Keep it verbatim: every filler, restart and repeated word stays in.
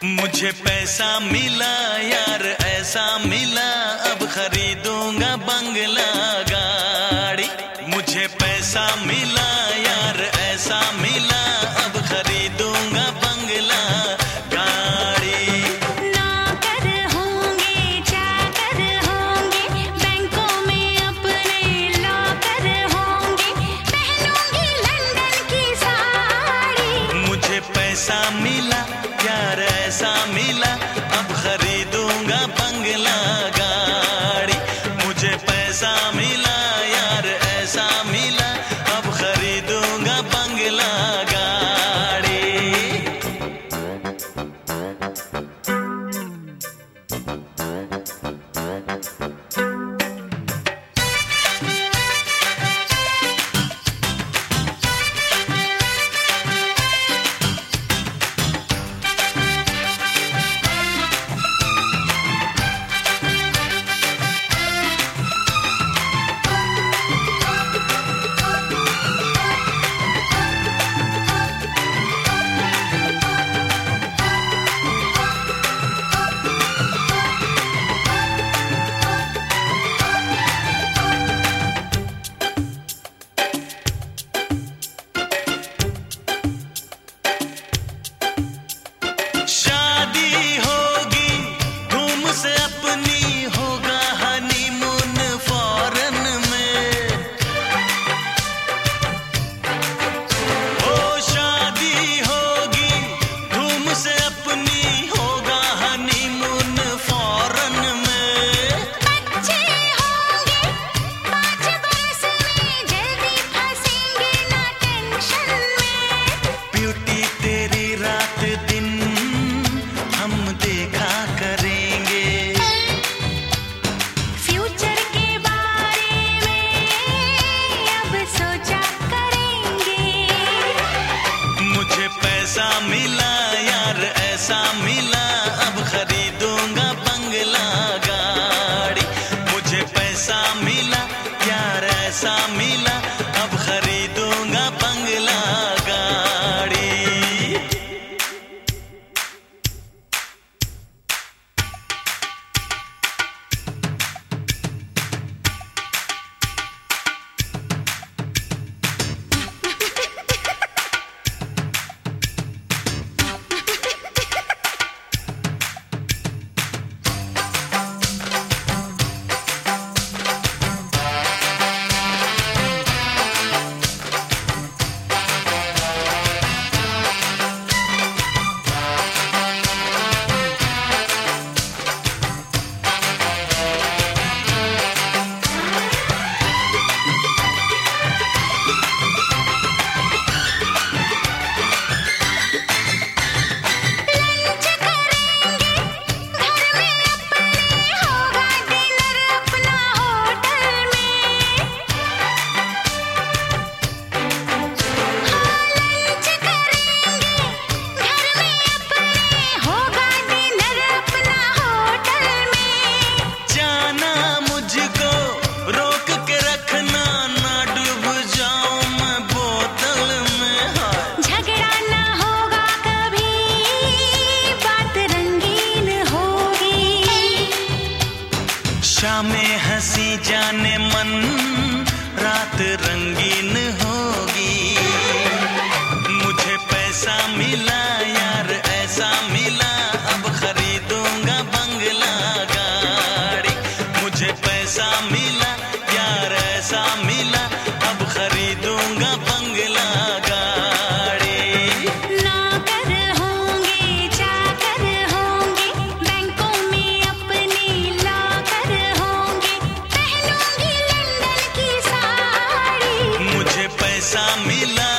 मुझे पैसा मिला यार ऐसा मिला, अब खरीदूंगा बंगला गाड़ी। मुझे पैसा मिला यार ऐसा मिला, अब खरीदूंगा बंगला गाड़ी। नौकर होंगे चाकर होंगे, बैंकों में अपने लॉकर होंगे, पहनूंगी लंदन की साड़ी। मुझे पैसा मिला यार ऐसा मिला, अब खरीदूंगा बंगला गाड़ी। मुझे पैसा मिला यार ऐसा मिला, अब खरीदूंगा बंगला गाड़ी। पैसा मिला यार ऐसा मिला, अब खरीदूंगा बंगला गाड़ी। मुझे पैसा मिला यार ऐसा मिला, अब खरीदूंगा बंगला गाड़ी। शामें हंसी जाने मन, रात रंगीन होगी। मुझे पैसा मिला यार ऐसा मिला, अब खरीदूंगा बंगला गाड़ी। मुझे पैसा मिला यार ऐसा मिला, अब खरीदूंगा बंगला गाड़ी। नौकर होंगे चाकर होंगे, बैंकों में अपने लॉकर होंगे, पहनूंगी लंदन की साड़ी। मुझे पैसा मिला